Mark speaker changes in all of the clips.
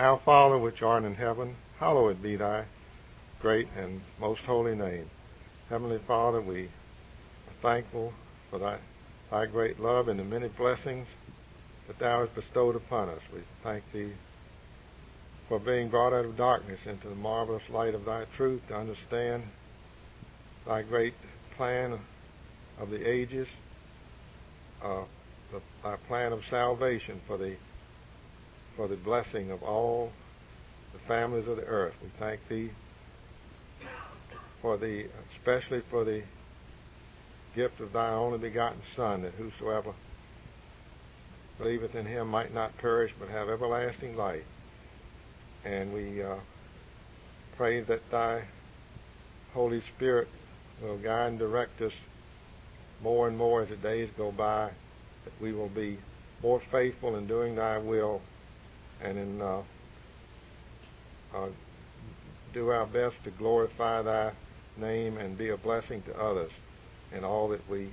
Speaker 1: Our Father which art in heaven, hallowed be thy great and most holy name. Heavenly Father, we are thankful for thy great love and the many blessings that thou hast bestowed upon us. We thank thee for being brought out of darkness into the marvelous light of thy truth to understand thy great plan of the ages, thy plan of salvation for the blessing of all the families of the earth. We thank thee especially for the gift of thy only begotten Son, that whosoever believeth in him might not perish but have everlasting life. And we pray that thy Holy Spirit will guide and direct us more and more as the days go by, that we will be more faithful in doing thy will and in do our best to glorify thy name and be a blessing to others in all that we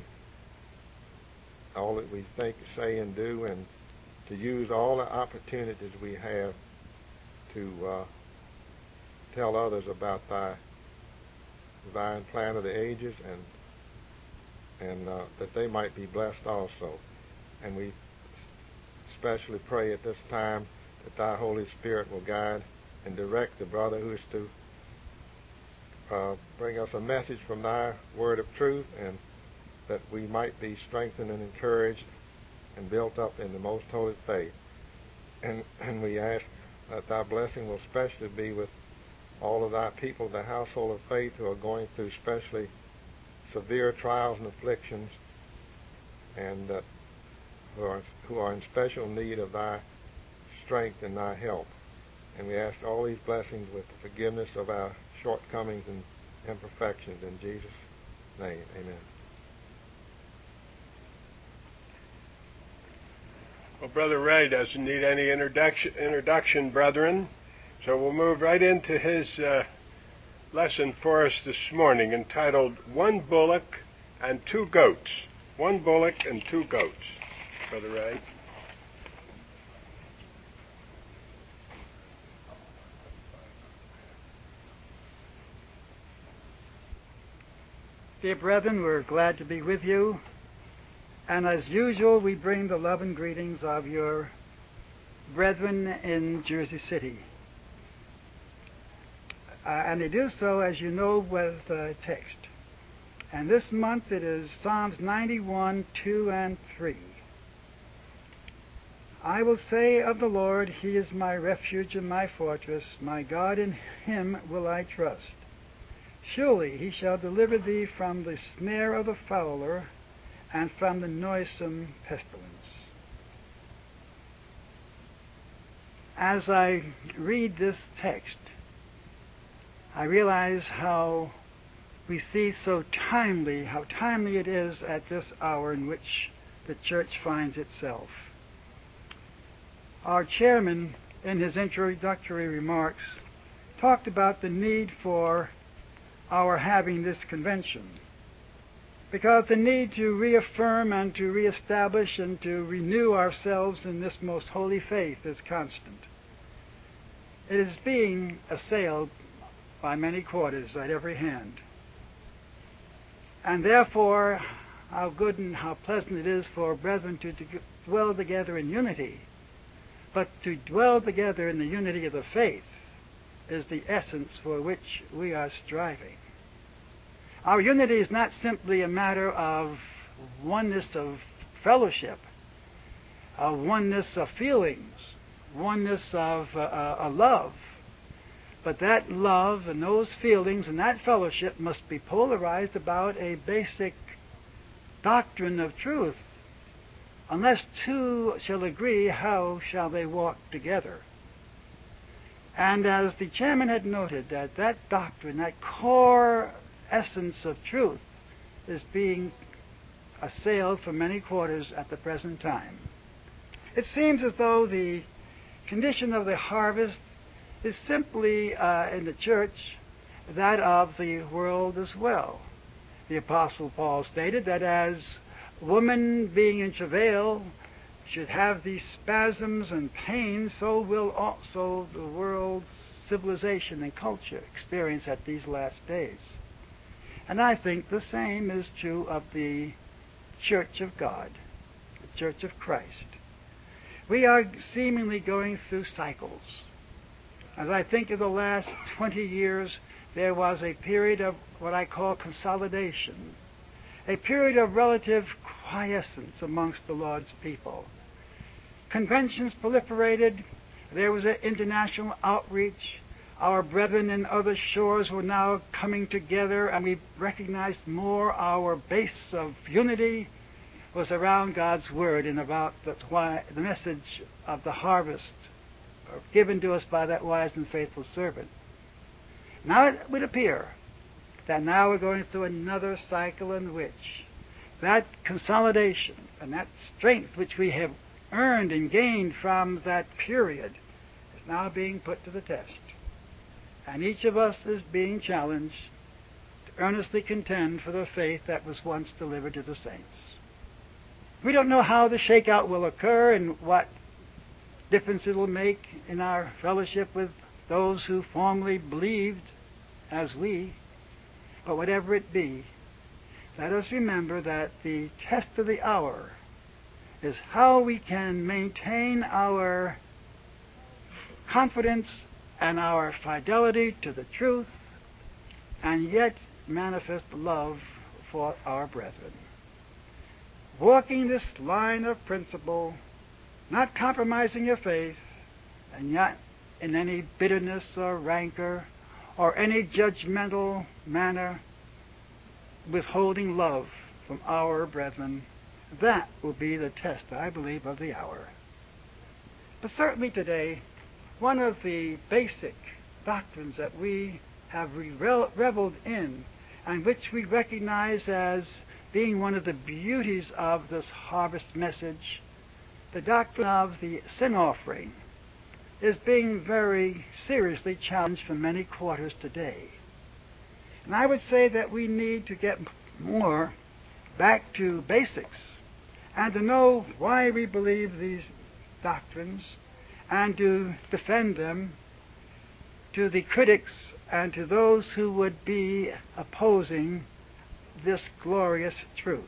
Speaker 1: think, say, and do, and to use all the opportunities we have to tell others about thy divine plan of the ages, and that they might be blessed also. And we especially pray at this time that thy Holy Spirit will guide and direct the brother who is to bring us a message from thy word of truth, and that we might be strengthened and encouraged and built up in the most holy faith. And we ask that thy blessing will especially be with all of thy people, the household of faith, who are going through especially severe trials and afflictions, and who are in special need of thy strength and thy help. And we ask all these blessings with the forgiveness of our shortcomings and imperfections. In Jesus' name, amen.
Speaker 2: Well, Brother Ray doesn't need any introduction, brethren. So we'll move right into his lesson for us this morning, entitled One Bullock and Two Goats. One bullock and two goats. Brother Ray.
Speaker 3: Dear brethren, we're glad to be with you. And as usual, we bring the love and greetings of your brethren in Jersey City. And they do so, as you know, with text. And this month it is Psalms 91, 2, and 3. I will say of the Lord, He is my refuge and my fortress. My God, in Him will I trust. Surely He shall deliver thee from the snare of the fowler and from the noisome pestilence. As I read this text, I realize how we see how timely it is at this hour in which the church finds itself. Our chairman, in his introductory remarks, talked about the need for our having this convention, because the need to reaffirm and to reestablish and to renew ourselves in this most holy faith is constant. It is being assailed by many quarters at every hand. And therefore, how good and how pleasant it is for brethren to dwell together in unity. But to dwell together in the unity of the faith is the essence for which we are striving. Our unity is not simply a matter of oneness of fellowship, a oneness of feelings, oneness of a love. But that love and those feelings and that fellowship must be polarized about a basic doctrine of truth. Unless two shall agree, how shall they walk together? And as the chairman had noted, that doctrine, that core essence of truth, is being assailed from many quarters at the present time. It seems as though the condition of the harvest is simply in the church that of the world as well. The Apostle Paul stated that as woman being in travail, should have these spasms and pains, so will also the world's civilization and culture experience at these last days. And I think the same is true of the Church of God, the Church of Christ. We are seemingly going through cycles. As I think of the last 20 years, there was a period of what I call consolidation, a period of relative quiescence amongst the Lord's people. Conventions proliferated. There was an international outreach. Our brethren in other shores were now coming together, and we recognized more our base of unity was around God's Word and about the message of the harvest given to us by that wise and faithful servant. Now it would appear that now we're going through another cycle in which that consolidation and that strength which we have earned and gained from that period is now being put to the test. And each of us is being challenged to earnestly contend for the faith that was once delivered to the saints. We don't know how the shakeout will occur and what difference it will make in our fellowship with those who formerly believed as we, but whatever it be, let us remember that the test of the hour is how we can maintain our confidence and our fidelity to the truth and yet manifest love for our brethren. Walking this line of principle, not compromising your faith, and yet in any bitterness or rancor or any judgmental manner withholding love from our brethren, that will be the test, I believe, of the hour. But certainly today, one of the basic doctrines that we have reveled in and which we recognize as being one of the beauties of this harvest message, the doctrine of the sin offering, is being very seriously challenged from many quarters today. And I would say that we need to get more back to basics and to know why we believe these doctrines and to defend them to the critics and to those who would be opposing this glorious truth.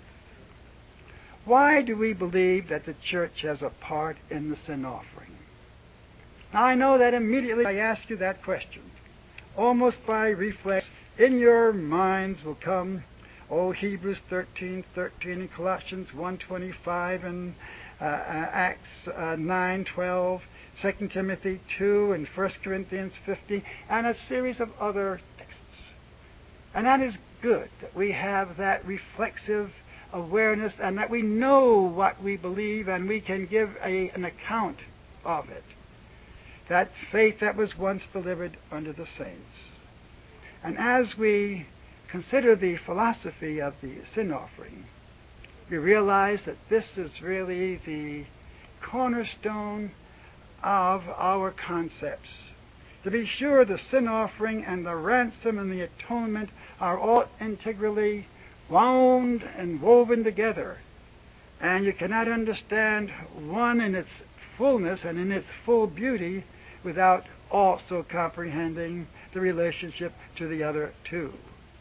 Speaker 3: Why do we believe that the church has a part in the sin offering? Now, I know that immediately I ask you that question, almost by reflex, in your minds will come, Hebrews 13:13 and Colossians 1:25 and Acts 9:12, 2 Timothy 2 and 1 Corinthians 50, and a series of other texts. And that is good, that we have that reflexive awareness and that we know what we believe and we can give an account of it. That faith that was once delivered unto the saints. And as we consider the philosophy of the sin offering, we realize that this is really the cornerstone of our concepts. To be sure, the sin offering and the ransom and the atonement are all integrally wound and woven together. And you cannot understand one in its fullness and in its full beauty without also comprehending the relationship to the other two.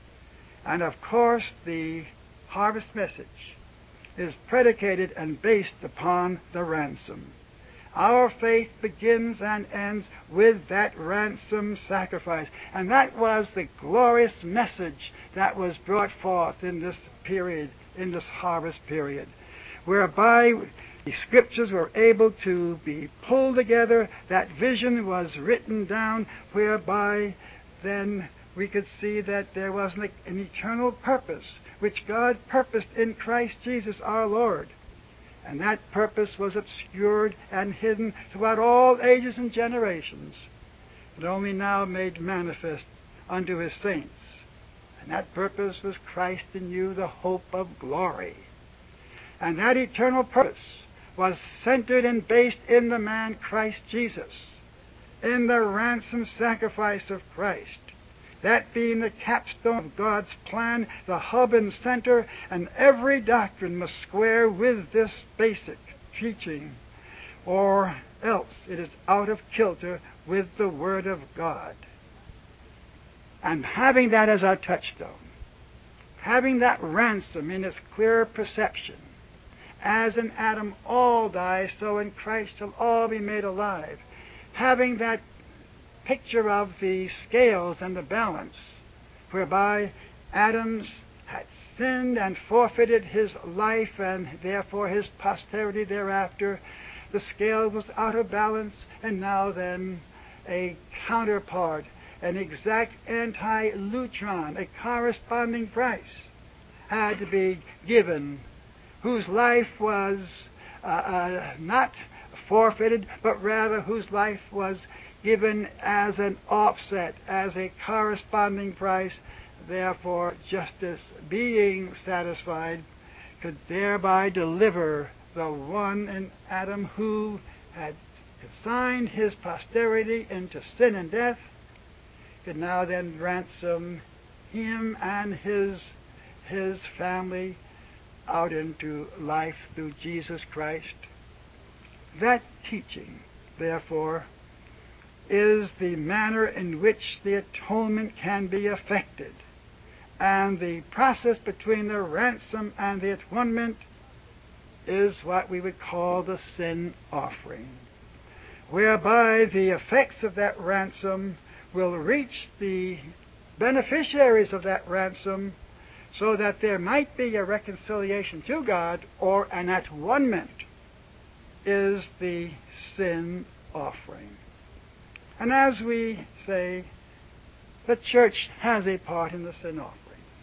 Speaker 3: And of course, the harvest message is predicated and based upon the ransom. Our faith begins and ends with that ransom sacrifice. And that was the glorious message that was brought forth in this period, in this harvest period, whereby the Scriptures were able to be pulled together. That vision was written down, whereby then we could see that there was an eternal purpose which God purposed in Christ Jesus our Lord. And that purpose was obscured and hidden throughout all ages and generations, but only now made manifest unto His saints. And that purpose was Christ in you, the hope of glory. And that eternal purpose was centered and based in the man Christ Jesus, in the ransom sacrifice of Christ. That being the capstone of God's plan, the hub and center, and every doctrine must square with this basic teaching, or else it is out of kilter with the Word of God. And having that as our touchstone, having that ransom in its clear perception, as in Adam all die, so in Christ shall all be made alive, having that picture of the scales and the balance, whereby Adam's had sinned and forfeited his life and therefore his posterity thereafter, the scale was out of balance, and now then a counterpart, an exact anti-lutron, a corresponding price, had to be given, whose life was not forfeited, but rather whose life was given as an offset, as a corresponding price. Therefore, justice, being satisfied, could thereby deliver the one in Adam who had consigned his posterity into sin and death, could now then ransom him and his family out into life through Jesus Christ. That teaching, therefore, is the manner in which the atonement can be effected. And the process between the ransom and the atonement is what we would call the sin offering, whereby the effects of that ransom will reach the beneficiaries of that ransom, so that there might be a reconciliation to God, or an atonement is the sin offering. And as we say, the church has a part in the sin offering.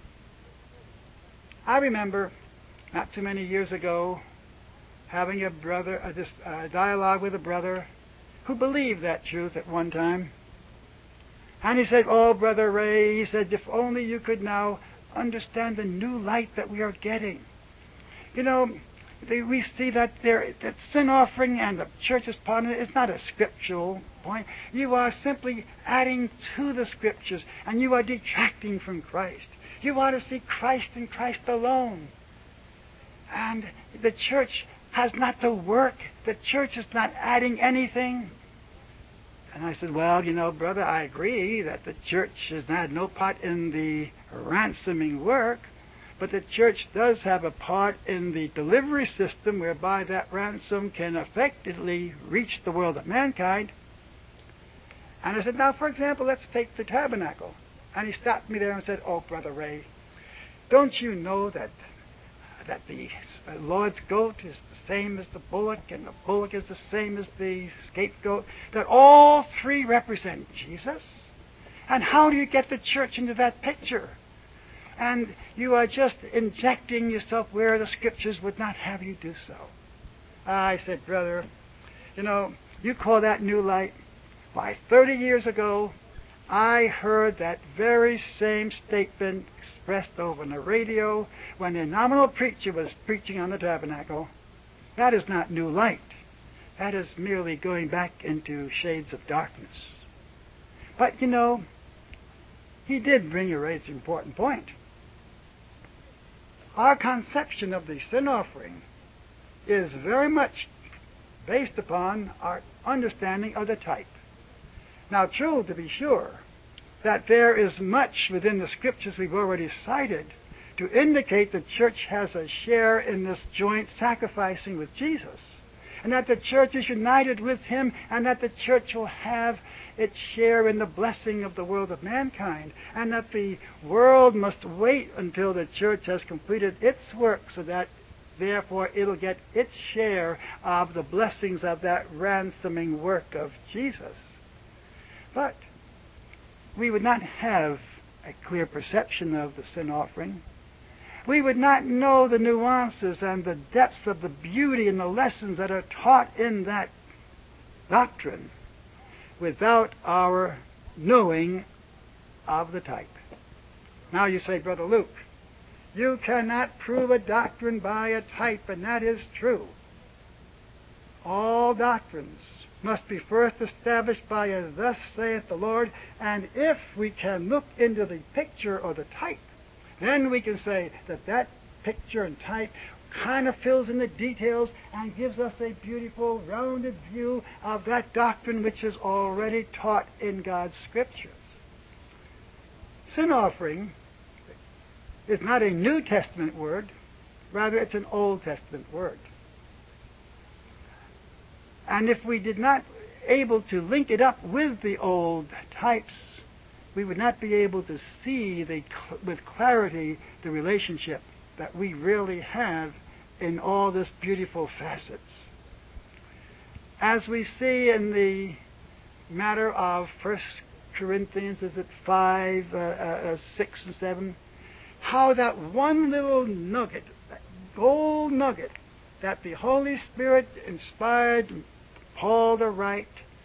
Speaker 3: I remember, not too many years ago, having a dialogue with a brother who believed that truth at one time. And he said, "Oh, Brother Ray," he said, "if only you could now understand the new light that we are getting. You know, we see that that sin offering and the church's part in it is not a scriptural point. You are simply adding to the scriptures, and you are detracting from Christ. You want to see Christ and Christ alone. And the church has not to work. The church is not adding anything." And I said, "Well, you know, brother, I agree that the church has had no part in the ransoming work, but the church does have a part in the delivery system whereby that ransom can effectively reach the world of mankind." And I said, "Now, for example, let's take the tabernacle." And he stopped me there and said, "Oh, Brother Ray, don't you know that the Lord's goat is the same as the bullock, and the bullock is the same as the scapegoat, that all three represent Jesus? And how do you get the church into that picture? And you are just injecting yourself where the Scriptures would not have you do so." I said, "Brother, you know, you call that new light? Why, 30 years ago, I heard that very same statement expressed over on the radio when a nominal preacher was preaching on the tabernacle. That is not new light. That is merely going back into shades of darkness." But, you know, he did bring a very important point. Our conception of the sin offering is very much based upon our understanding of the type. Now, true, to be sure, that there is much within the Scriptures we've already cited to indicate the church has a share in this joint sacrificing with Jesus, and that the church is united with Him, and that the church will have its share in the blessing of the world of mankind, and that the world must wait until the church has completed its work, so that therefore it'll get its share of the blessings of that ransoming work of Jesus. But we would not have a clear perception of the sin offering. We would not know the nuances and the depths of the beauty and the lessons that are taught in that doctrine without our knowing of the type. Now you say, "Brother Luke, you cannot prove a doctrine by a type," and that is true. All doctrines must be first established by a "thus saith the Lord," and if we can look into the picture or the type, then we can say that that picture and type kind of fills in the details and gives us a beautiful, rounded view of that doctrine which is already taught in God's Scriptures. Sin offering is not a New Testament word, rather it's an Old Testament word. And if we did not able to link it up with the old types, we would not be able to see with clarity the relationship that we really have in all this beautiful facets. As we see in the matter of 1 Corinthians, is it 5, 6, and 7, how that one little nugget, that gold nugget, that the Holy Spirit inspired Paul to write,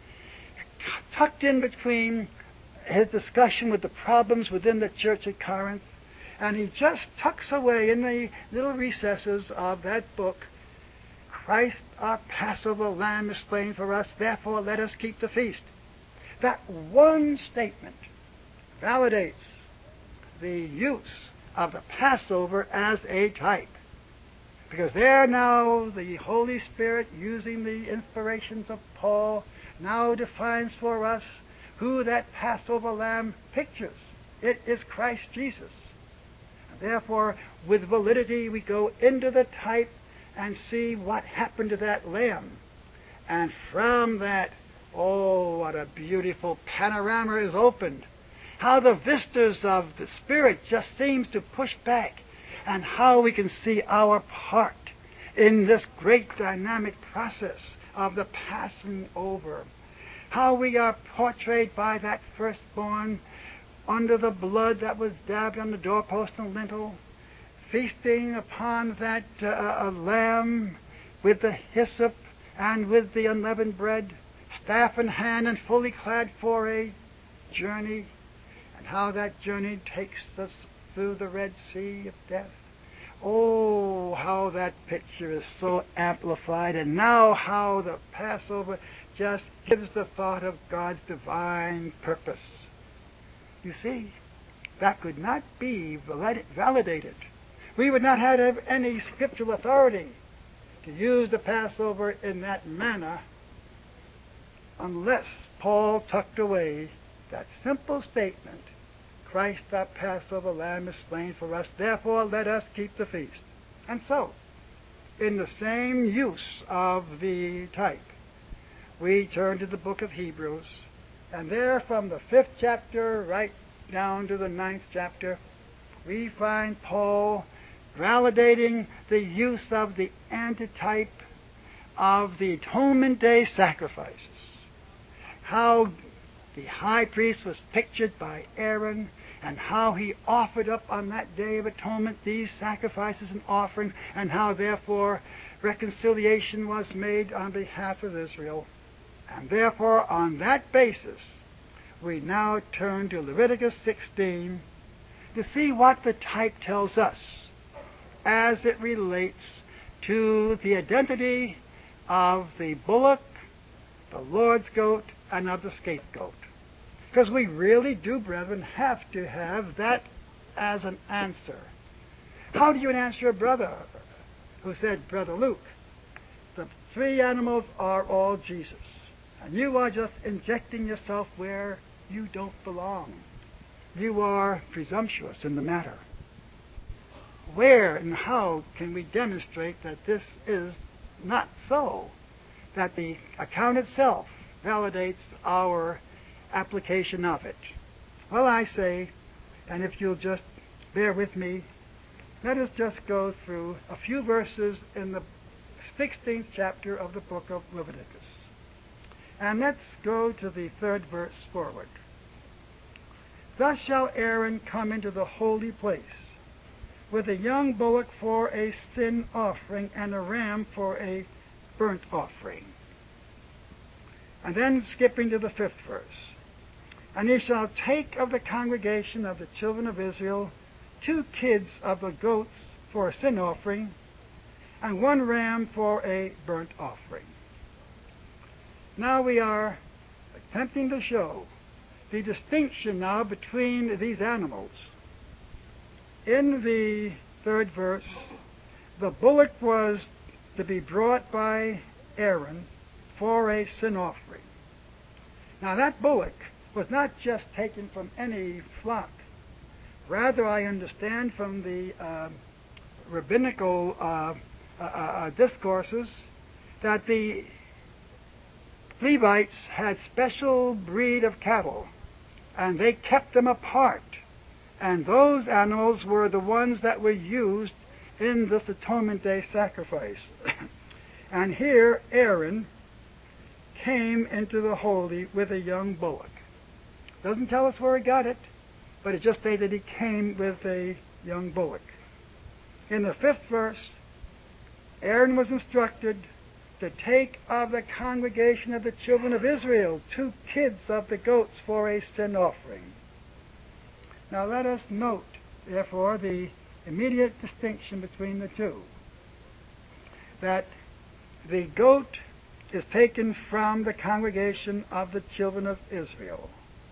Speaker 3: tucked in between his discussion with the problems within the church at Corinth, and he just tucks away in the little recesses of that book, Christ our Passover Lamb is slain for us, therefore let us keep the feast. That one statement validates the use of the Passover as a type. Because there now the Holy Spirit, using the inspirations of Paul, now defines for us who that Passover lamb pictures. It is Christ Jesus. And therefore, with validity, we go into the type and see what happened to that lamb. And from that, oh, what a beautiful panorama is opened. How the vistas of the Spirit just seems to push back, and how we can see our part in this great dynamic process of the passing over. How we are portrayed by that firstborn under the blood that was dabbed on the doorpost and lintel, feasting upon that lamb with the hyssop and with the unleavened bread, staff in hand and fully clad for a journey, and how that journey takes us through the Red Sea of death. Oh, how that picture is so amplified, and now how the Passover just gives the thought of God's divine purpose. You see, that could not be validated. We would not have any scriptural authority to use the Passover in that manner unless Paul tucked away that simple statement, Christ our Passover Lamb is slain for us, therefore let us keep the feast. And so, in the same use of the type, we turn to the book of Hebrews, and there from the 5th chapter right down to the 9th chapter, we find Paul validating the use of the antitype of the Atonement Day sacrifices. How the high priest was pictured by Aaron, and how he offered up on that Day of Atonement these sacrifices and offerings, and how therefore reconciliation was made on behalf of Israel. And therefore, on that basis, we now turn to Leviticus 16 to see what the type tells us as it relates to the identity of the bullock, the Lord's goat, and of the scapegoat. Because we really do, brethren, have to have that as an answer. How do you answer a brother who said, Brother Luke, the three animals are all Jesus, and you are just injecting yourself where you don't belong. You are presumptuous in the matter. Where and how can we demonstrate that this is not so? That the account itself validates our application of it? Well, I say, and if you'll just bear with me, let us just go through a few verses in the 16th chapter of the book of Leviticus. And let's go to the 3rd verse forward. Thus shall Aaron come into the holy place with a young bullock for a sin offering and a ram for a burnt offering. And then skipping to the 5th verse. And he shall take of the congregation of the children of Israel 2 kids of the goats for a sin offering, and 1 ram for a burnt offering. Now we are attempting to show the distinction now between these animals. In the 3rd verse, the bullock was to be brought by Aaron for a sin offering. Now that bullock was not just taken from any flock. Rather, I understand from the rabbinical discourses that the Levites had special breed of cattle, and they kept them apart. And those animals were the ones that were used in this Atonement Day sacrifice. And here Aaron came into the holy with a young bullock. Doesn't tell us where he got it, but it just stated he came with a young bullock. In the 5th verse, Aaron was instructed to take of the congregation of the children of Israel 2 kids of the goats for a sin offering. Now let us note, therefore, the immediate distinction between the two. That the goat is taken from the congregation of the children of Israel.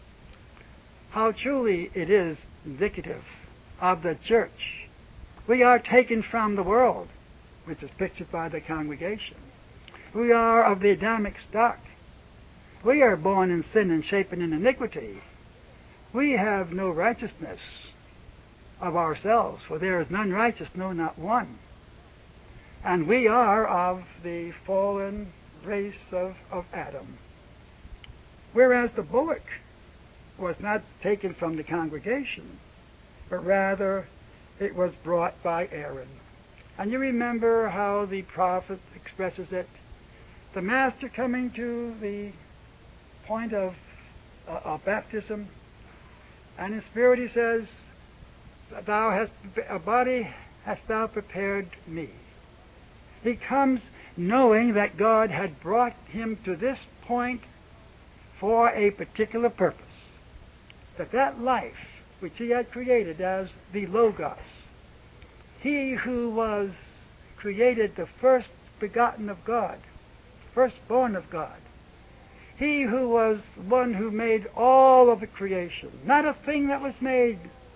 Speaker 3: How truly it is indicative of the church. We are taken from the world, which is pictured by the congregation. We are of the Adamic stock. We are born in sin and shapen in iniquity. We have no righteousness of ourselves, for there is none righteous, no, not one. And we are of the fallen race of Adam. Whereas the bullock was not taken from the congregation, but rather it was brought by Aaron. And you remember how the prophet expresses it. The master coming to the point of baptism, and in spirit he says, "Thou hast a body hast thou prepared me." He comes knowing that God had brought him to this point for a particular purpose. That life which he had created as the Logos, he who was created the first begotten of God, firstborn of God, he who was one who made all of the creation, not a thing that was made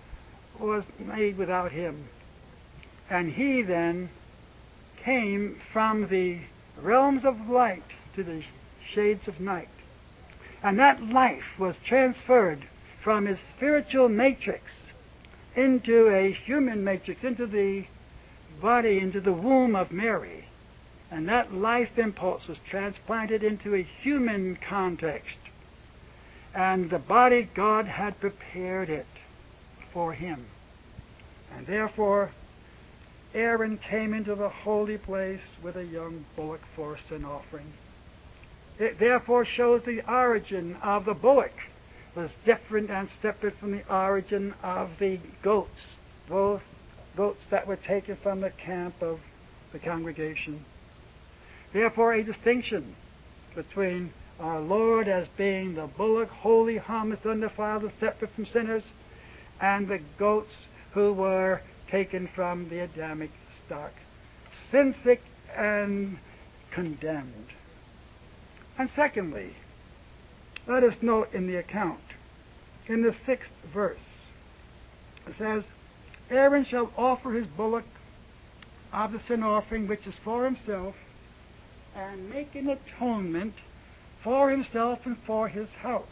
Speaker 3: without him. And he then came from the realms of light to the shades of night. And that life was transferred from his spiritual matrix into a human matrix, into the body, into the womb of Mary. And that life impulse was transplanted into a human context. And the body, God had prepared it for him. And therefore, Aaron came into the holy place with a young bullock for a sin offering. It therefore shows the origin of the bullock was different and separate from the origin of the goats, both goats that were taken from the camp of the congregation. Therefore, a distinction between our Lord as being the bullock, holy, harmless, undefiled, and separate from sinners, and the goats who were taken from the Adamic stock, sin-sick and condemned. And secondly, let us note in the account, in the 6th verse, it says, Aaron shall offer his bullock of the sin offering which is for himself, and make an atonement for himself and for his house.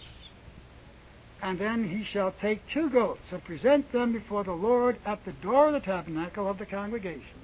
Speaker 3: And then he shall take 2 goats and present them before the Lord at the door of the tabernacle of the congregation.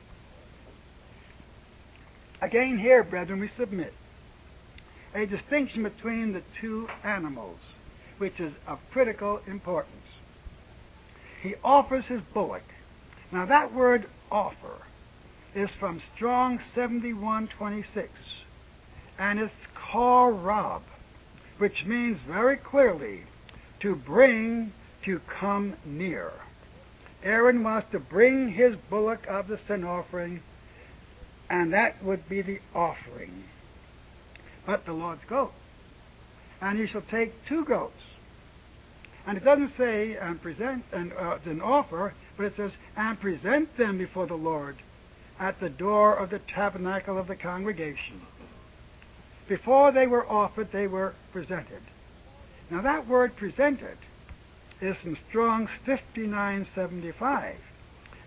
Speaker 3: Again here, brethren, we submit a distinction between the 2 animals, which is of critical importance. He offers his bullock. Now that word offer is from Strong 7126, and it's korab, which means very clearly to bring, to come near. Aaron was to bring his bullock of the sin offering, and that would be the offering. But the Lord's goat. And he shall take 2 goats. And it doesn't say and present an offer, but it says, and present them before the Lord at the door of the tabernacle of the congregation. Before they were offered, they were presented. Now that word presented is from Strong's 5975,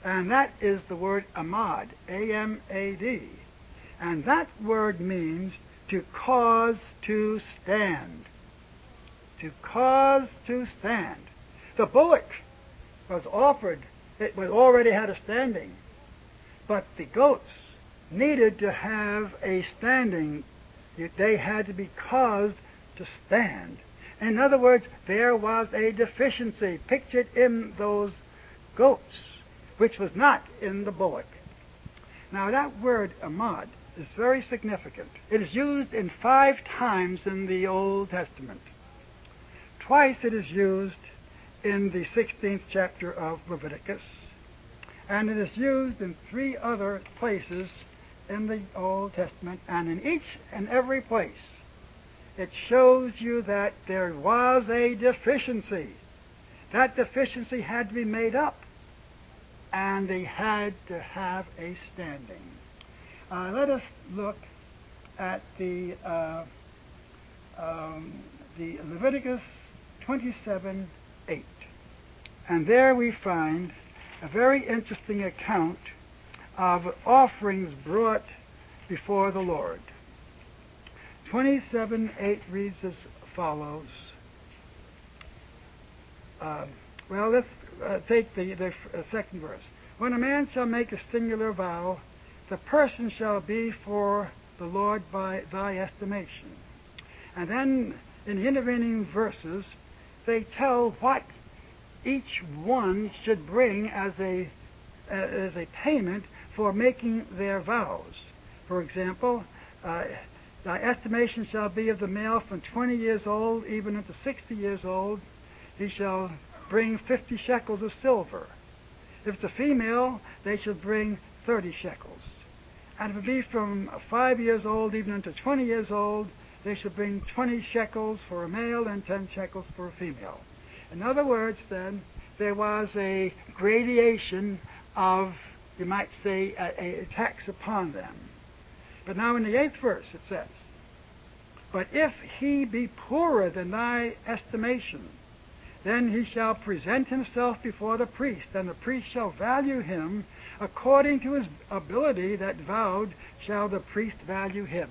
Speaker 3: And that is the word amad, A-M-A-D. And that word means to cause to stand. To cause to stand. The bullock was offered, it was already had a standing. But the goats needed to have a standing. They had to be caused to stand. In other words, there was a deficiency pictured in those goats, which was not in the bullock. Now that word amad is very significant. It is used in 5 times in the Old Testament. Twice it is used in the 16th chapter of Leviticus, and it is used in 3 other places in the Old Testament, and in each and every place it shows you that there was a deficiency. That deficiency had to be made up, and they had to have a standing. Let us look at the Leviticus 27:8. And there we find a very interesting account of offerings brought before the Lord. 27:8 reads as follows. Let's take the second verse. When a man shall make a singular vow, the person shall be for the Lord by thy estimation. And then in the intervening verses, they tell what each one should bring as a payment for making their vows. For example, thy estimation shall be of the male from 20 years old even unto 60 years old. He shall bring 50 shekels of silver. If it's a female, they shall bring 30 shekels. And if it be from 5 years old even unto 20 years old, they shall bring 20 shekels for a male and 10 shekels for a female. In other words, then, there was a gradation of, you might say, a tax upon them. But now in the 8th verse it says, but if he be poorer than thy estimation, then he shall present himself before the priest, and the priest shall value him according to his ability that vowed shall the priest value him.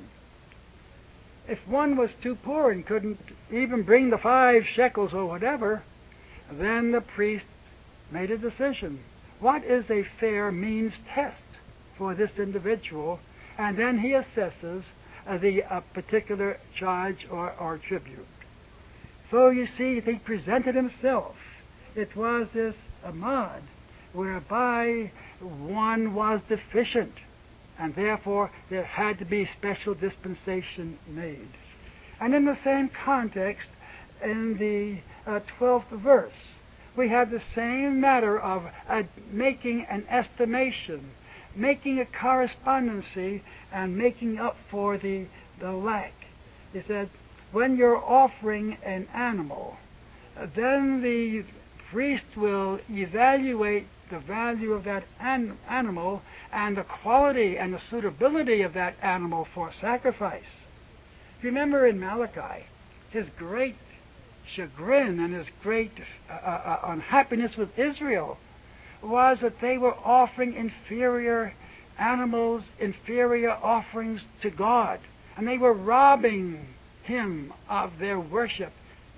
Speaker 3: If one was too poor and couldn't even bring the 5 shekels or whatever, then the priest made a decision. What is a fair means test for this individual? And then he assesses the particular charge or tribute. So you see, he presented himself. It was this amad, whereby one was deficient, and therefore there had to be special dispensation made. And in the same context, in the 12th verse, we have the same matter of making an estimation, making a correspondency, and making up for the lack. He said, when you're offering an animal, then the priest will evaluate the value of that animal and the quality and the suitability of that animal for sacrifice. Remember in Malachi, his great chagrin and his great unhappiness with Israel was that they were offering inferior animals, inferior offerings to God, and they were robbing him of their worship.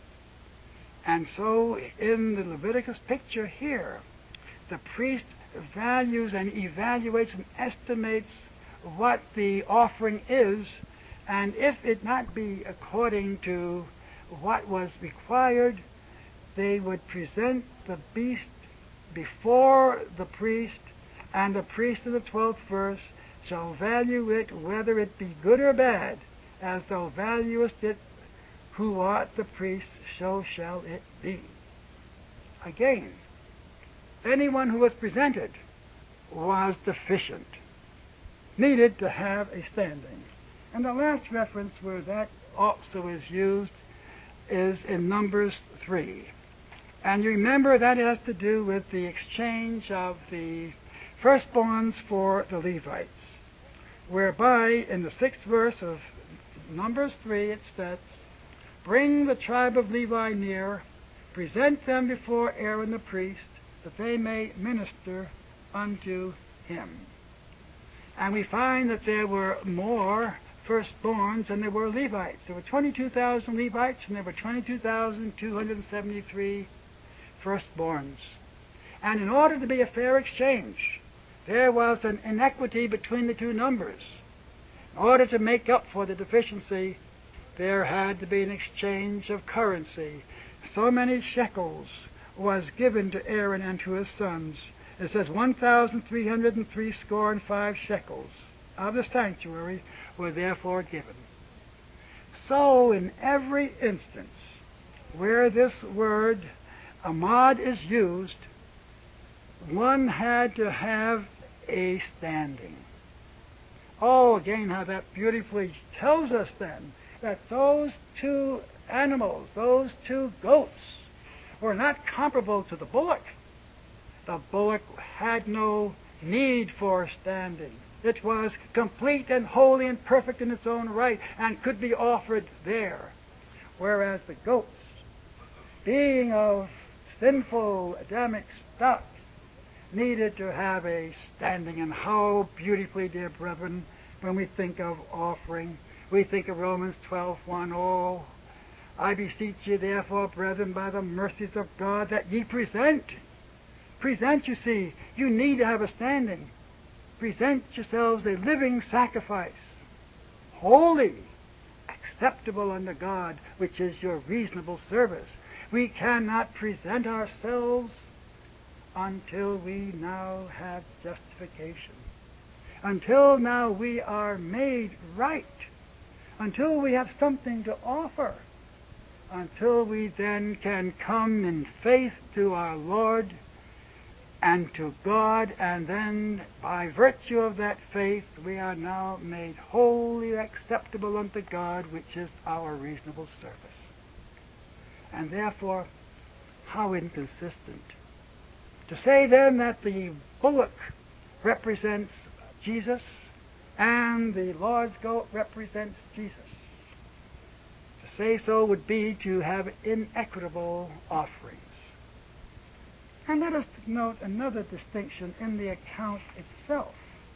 Speaker 3: And so in the Leviticus picture here, the priest values and evaluates and estimates what the offering is, and if it not be according to what was required, they would present the beast before the priest, and the priest in the 12th verse shall value it, whether it be good or bad, as thou valuest it, who art the priest, so shall it be. Again, anyone who was presented was deficient, needed to have a standing. And the last reference where that also is used is in Numbers 3. And you remember that has to do with the exchange of the firstborns for the Levites, whereby in the 6th verse of Numbers 3 it says, bring the tribe of Levi near, present them before Aaron the priest, that they may minister unto him. And we find that there were more firstborns than there were Levites. There were 22,000 Levites, and there were 22,273 firstborns. And in order to be a fair exchange, there was an inequity between the two numbers. In order to make up for the deficiency, there had to be an exchange of currency. So many shekels was given to Aaron and to his sons. It says 1,365 shekels of the sanctuary were therefore given. So in every instance where this word amad is used, one had to have a standing. Oh, again, how that beautifully tells us then that those two animals, those two goats, were not comparable to the bullock. The bullock had no need for standing. It was complete and holy and perfect in its own right and could be offered there. Whereas the goats, being of sinful Adamic stock, needed to have a standing. And how beautifully, dear brethren, when we think of offering, we think of Romans 12:1. Oh, I beseech you, therefore, brethren, by the mercies of God, that ye present. Present, you see, you need to have a standing. Present yourselves a living sacrifice, holy, acceptable unto God, which is your reasonable service. We cannot present ourselves until we now have justification, until now we are made right, until we have something to offer, until we then can come in faith to our Lord and to God, and then by virtue of that faith we are now made wholly acceptable unto God, which is our reasonable service. And therefore, how inconsistent to say then that the bullock represents Jesus and the Lord's goat represents Jesus. To say so would be to have inequitable offerings. And let us note another distinction in the account itself.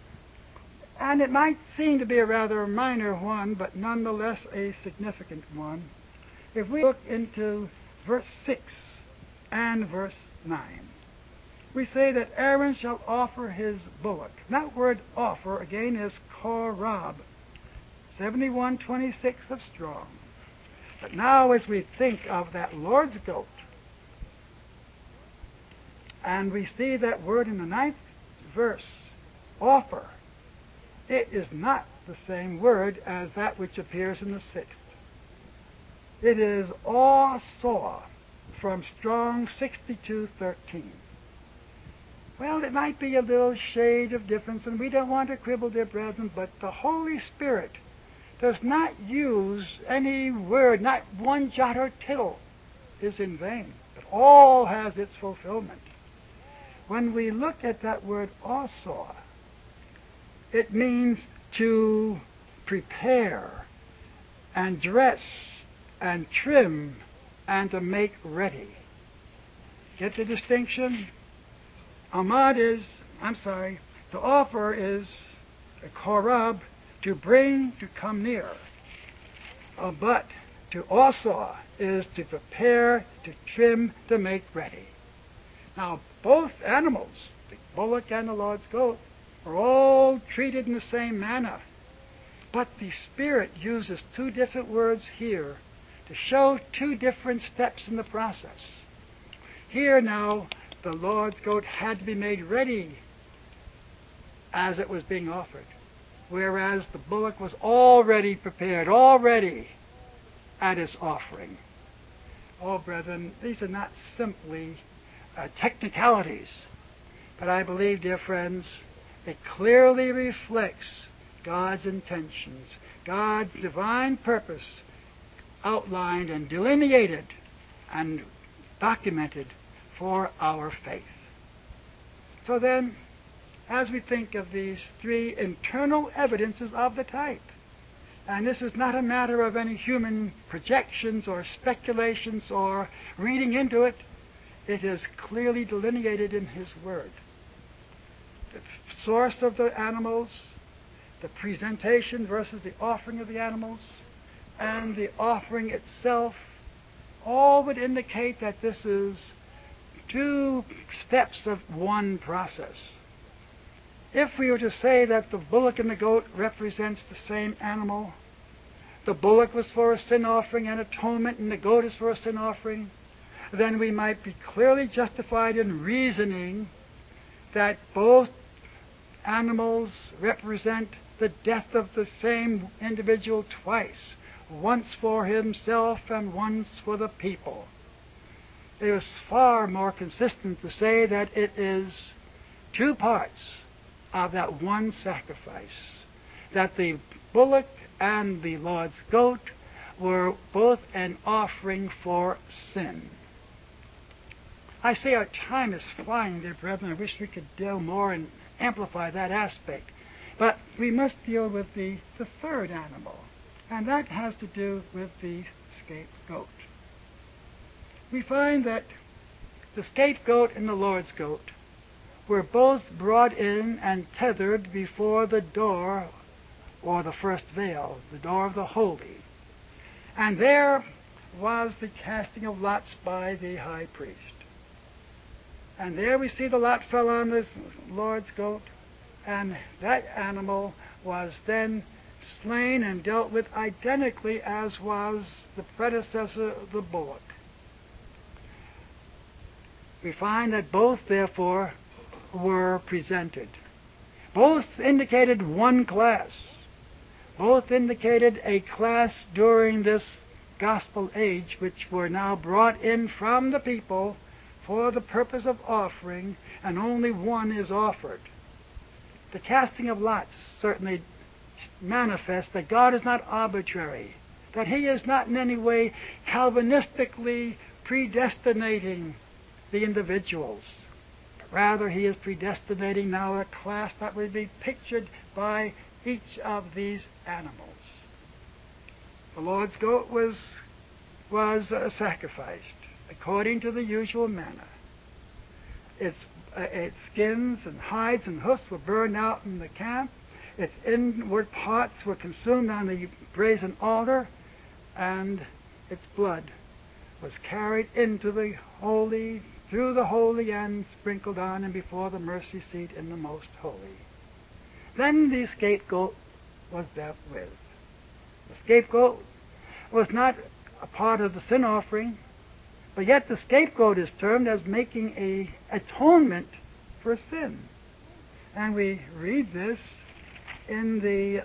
Speaker 3: And it might seem to be a rather minor one, but nonetheless a significant one. If we look into verse 6 and verse 9, we say that Aaron shall offer his bullock. That word offer, again, is korab, 7126 of Strong. But now as we think of that Lord's goat, and we see that word in the 9th verse, offer, it is not the same word as that which appears in the 6th. It is saw from Strong 6213. Well, it might be a little shade of difference, and we don't want to quibble, dear brethren, but the Holy Spirit does not use any word, not one jot or tittle is in vain, but all has its fulfillment. When we look at that word also, it means to prepare and dress and trim and to make ready. Get the distinction? To offer is a korab, to bring, to come near. But to also is to prepare, to trim, to make ready. Now, both animals, the bullock and the Lord's goat, are all treated in the same manner. But the Spirit uses two different words here to show two different steps in the process. Here now, the Lord's goat had to be made ready as it was being offered, whereas the bullock was already prepared, already at its offering. Oh, brethren, these are not simply technicalities, but I believe, dear friends, it clearly reflects God's intentions, God's divine purpose outlined and delineated and documented for our faith. So then, as we think of these three internal evidences of the type, and this is not a matter of any human projections or speculations or reading into it, it is clearly delineated in His Word. source of the animals, the presentation versus the offering of the animals, and the offering itself, all would indicate that this is two steps of one process. If we were to say that the bullock and the goat represents the same animal, the bullock was for a sin offering and atonement, and the goat is for a sin offering, then we might be clearly justified in reasoning that both animals represent the death of the same individual twice, once for himself and once for the people. It is far more consistent to say that it is two parts of that one sacrifice, that the bullock and the Lord's goat were both an offering for sin. I say our time is flying, dear brethren. I wish we could deal more and amplify that aspect. But we must deal with the third animal, and that has to do with the scapegoat. We find that the scapegoat and the Lord's goat were both brought in and tethered before the door, or the first veil, the door of the holy. And there was the casting of lots by the high priest. And there we see the lot fell on the Lord's goat, and that animal was then slain and dealt with identically as was the predecessor, the bullock. We find that both, therefore, were presented. Both indicated one class. Both indicated a class during this gospel age which were now brought in from the people for the purpose of offering, and only one is offered. The casting of lots certainly manifests that God is not arbitrary, that He is not in any way Calvinistically predestinating the individuals. Rather, He is predestinating now a class that will be pictured by each of these animals. The Lord's goat was sacrificed according to the usual manner. Its skins and hides and hoofs were burned out in the camp. Its inward parts were consumed on the brazen altar, and its blood was carried into the holy, through the holy, and sprinkled on and before the mercy seat in the most holy. Then the scapegoat was dealt with. The scapegoat was not a part of the sin offering, but yet the scapegoat is termed as making a atonement for sin. And we read this in the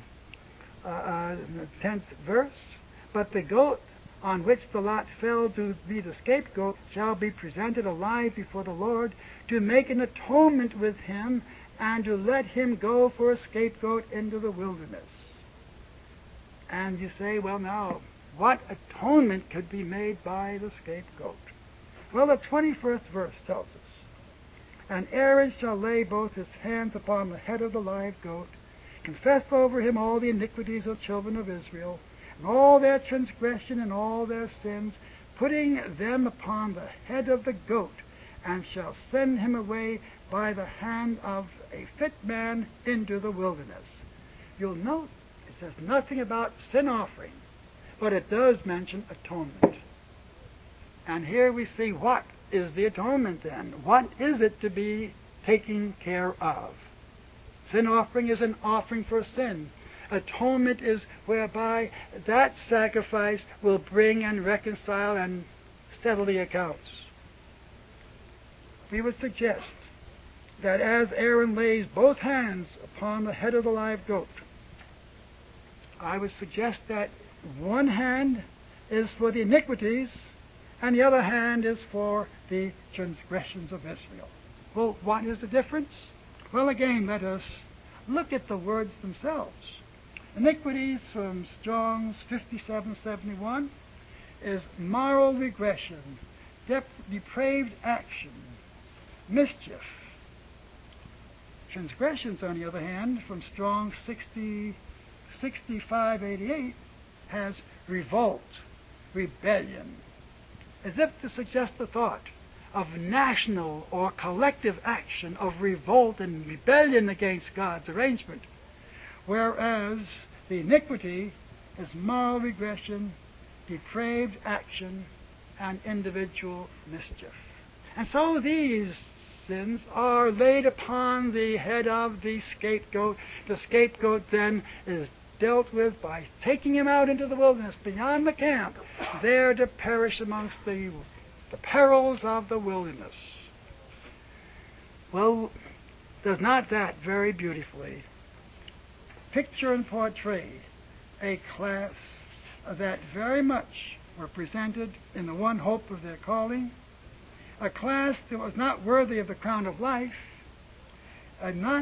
Speaker 3: 10th verse. But the goat on which the lot fell to be the scapegoat shall be presented alive before the Lord to make an atonement with him, and to let him go for a scapegoat into the wilderness. And you say, well, now, what atonement could be made by the scapegoat? Well, the 21st verse tells us, And Aaron shall lay both his hands upon the head of the live goat, confess over him all the iniquities of the children of Israel, and all their transgression and all their sins, putting them upon the head of the goat, and shall send him away by the hand of a fit man into the wilderness. You'll note it says nothing about sin offering, but it does mention atonement. And here we see what is the atonement then. What is it to be taken care of? Sin offering is an offering for sin. Atonement is whereby that sacrifice will bring and reconcile and settle the accounts. We would suggest that as Aaron lays both hands upon the head of the live goat, I would suggest that one hand is for the iniquities and the other hand is for the transgressions of Israel. Well, what is the difference? Well, again, let us look at the words themselves. Iniquities from Strong's 5771 is moral regression, depraved action, mischief. Transgressions, on the other hand, from Strong's 6588 has revolt, rebellion, as if to suggest the thought of national or collective action of revolt and rebellion against God's arrangement, whereas the iniquity is moral regression, depraved action, and individual mischief. And so these sins are laid upon the head of the scapegoat. The scapegoat then is dealt with by taking him out into the wilderness beyond the camp, there to perish amongst the perils of the wilderness. Well, does not that very beautifully picture and portray a class that very much were presented in the one hope of their calling, a class that was not worthy of the crown of life, and not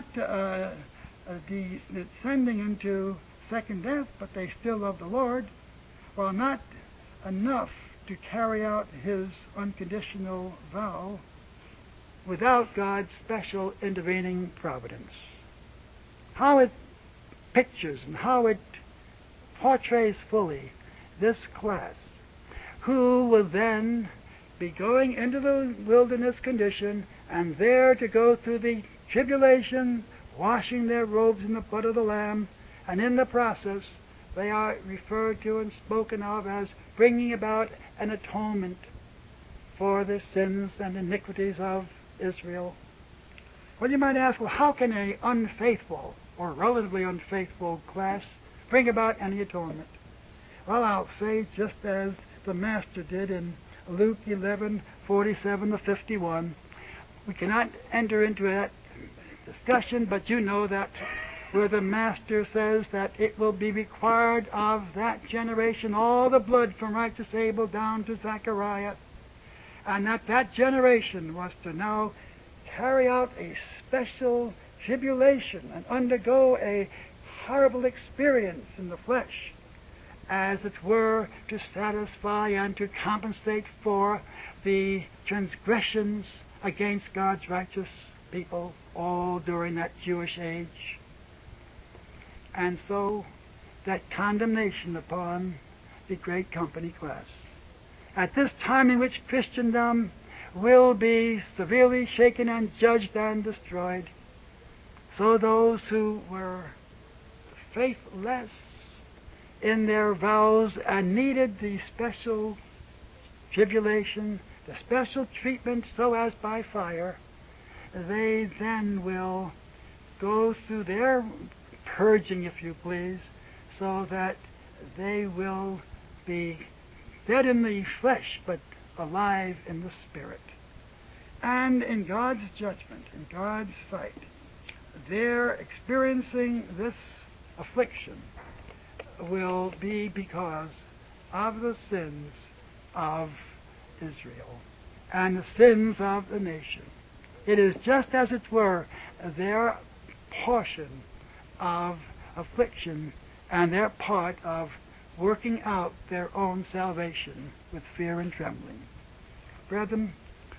Speaker 3: descending into second death, but they still love the Lord, while not enough to carry out His unconditional vow without God's special intervening providence. How it pictures and how it portrays fully this class, who will then be going into the wilderness condition and there to go through the tribulation, washing their robes in the blood of the Lamb, and in the process they are referred to and spoken of as bringing about an atonement for the sins and iniquities of Israel. Well, you might ask, well, how can an unfaithful or relatively unfaithful class bring about any atonement? Well, I'll say just as the Master did in Luke 11:47 to 51. We cannot enter into that discussion, but you know that where the Master says that it will be required of that generation all the blood from righteous Abel down to Zechariah, and that generation was to now carry out a special tribulation and undergo a horrible experience in the flesh, as it were, to satisfy and to compensate for the transgressions against God's righteous people all during that Jewish age. And so that condemnation upon the great company class. At this time in which Christendom will be severely shaken and judged and destroyed, so those who were faithless in their vows and needed the special tribulation, the special treatment so as by fire, they then will go through their purging, if you please, so that they will be dead in the flesh but alive in the spirit. And in God's judgment, in God's sight, their experiencing this affliction will be because of the sins of Israel and the sins of the nation. It is just as it were their portion of affliction and their part of working out their own salvation with fear and trembling. Brethren,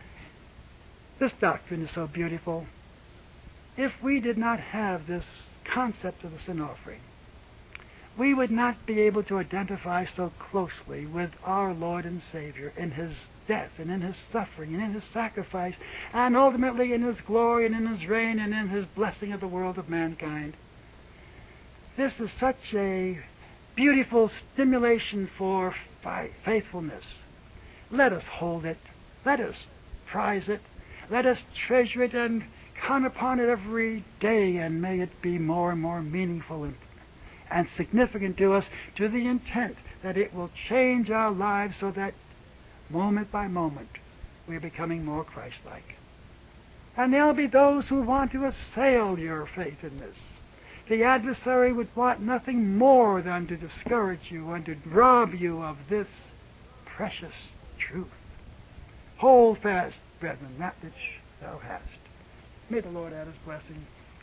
Speaker 3: this doctrine is so beautiful. If we did not have this concept of the sin offering, we would not be able to identify so closely with our Lord and Savior in His death and in His suffering and in His sacrifice and ultimately in His glory and in His reign and in His blessing of the world of mankind. This is such a beautiful stimulation for faithfulness. Let us hold it. Let us prize it. Let us treasure it and count upon it every day, and may it be more and more meaningful and significant to us, to the intent that it will change our lives so that moment by moment we're becoming more Christ-like. And there'll be those who want to assail your faith in this. The adversary would want nothing more than to discourage you and to rob you of this precious truth. Hold fast, brethren, that which thou hast. May the Lord add His blessing.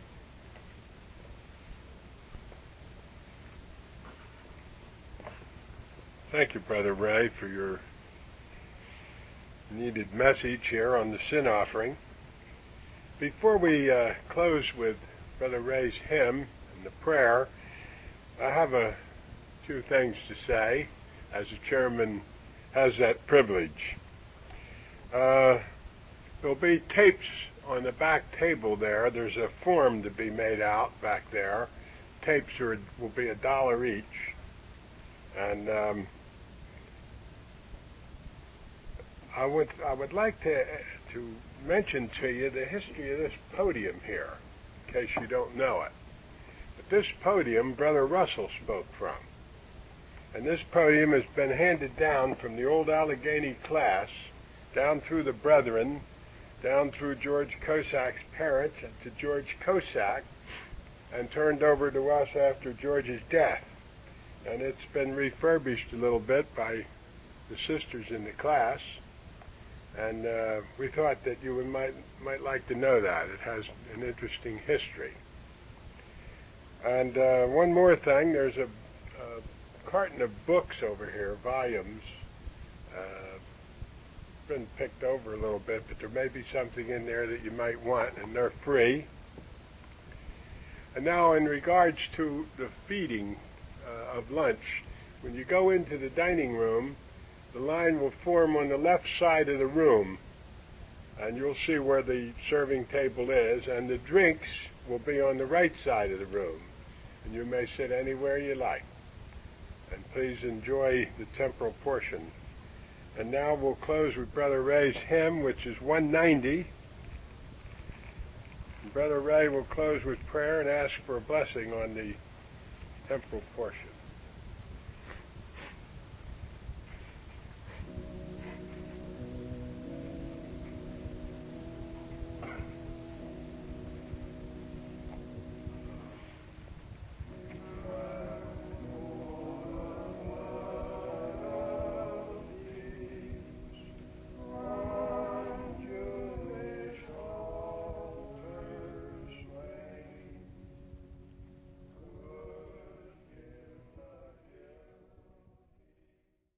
Speaker 2: Thank you, Brother Ray, for your needed message here on the sin offering. Before we close with Brother Ray's hymn and the prayer, I have a few things to say, as the chairman has that privilege. There'll be tapes on the back table there. There's a form to be made out back there. Tapes will be $1 each. And I would like to mention to you the history of this podium here, in case you don't know it. But this podium, Brother Russell spoke from. And this podium has been handed down from the old Allegheny class, down through the brethren, down through George Kosak's parents, and to George Kosak, and turned over to us after George's death. And it's been refurbished a little bit by the sisters in the class, and we thought that you might like to know that. It has an interesting history. And one more thing, there's a carton of books over here, volumes. Been picked over a little bit, but there may be something in there that you might want, and they're free. And now in regards to the feeding of lunch, when you go into the dining room, the line will form on the left side of the room, and you'll see where the serving table is, and the drinks will be on the right side of the room, and you may sit anywhere you like. And please enjoy the temporal portion. And now we'll close with Brother Ray's hymn, which is 190. And Brother Ray will close with prayer and ask for a blessing on the temporal portion.